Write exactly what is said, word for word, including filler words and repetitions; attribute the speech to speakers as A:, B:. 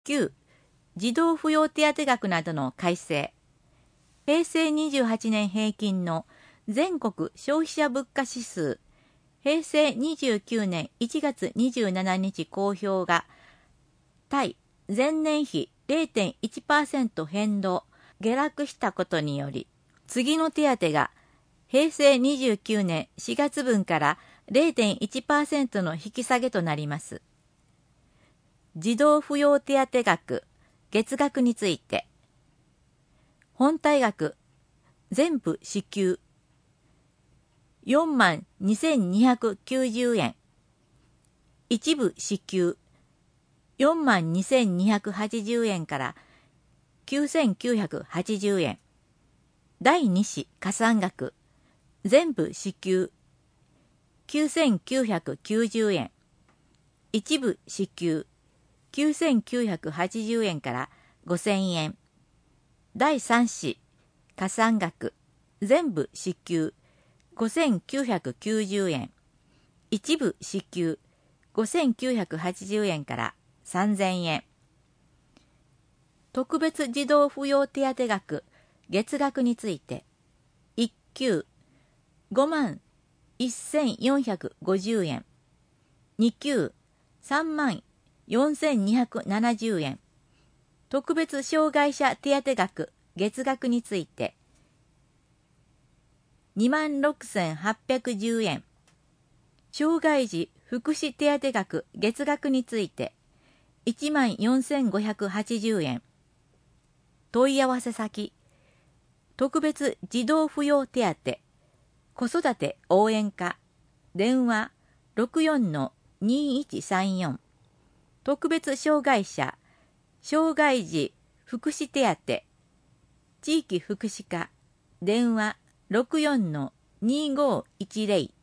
A: きゅう. 児童扶養手当額などの改正。平成にじゅうはちねん平均の全国消費者物価指数、平成にじゅうきゅうねんいちがつにじゅうしちにち公表が、対前年比 れいてんいちパーセント 変動、下落したことにより、次の手当が平成にじゅうきゅうねんしがつ分から れいてんいちパーセント の引き下げとなります。児童扶養手当額、月額について、本体額、全部支給、よんまんにせんにひゃくきゅうじゅうえん、一部支給、よんまんにせんにひゃくはちじゅうえんからきゅうせんきゅうひゃくはちじゅうえん、だいに子加算額、全部支給、きゅうせんきゅうひゃくきゅうじゅうえん、一部支給、きゅうせんきゅうひゃくはちじゅうえんからごせんえん、だいさん子加算額、全部支給、ごせんきゅうひゃくきゅうじゅうえん、一部支給、ごせんきゅうひゃくはちじゅうえんからさんぜんえん。特別児童扶養手当額、月額について、いっ級、ごまんせんよんひゃくごじゅうえん、に級、さんまんよんせんにひゃくななじゅうえん、特別障害者手当額、月額について、にまんろくせんはっぴゃくじゅうえん、障害児福祉手当額、月額について、いちまんよんせんごひゃくはちじゅうえん。問い合わせ先、特別児童扶養手当、子育て応援課、電話 ろくよんのにいちさんよん、特別障害者、障害児福祉手当、地域福祉課、電話 ろくよんのにごいちぜろ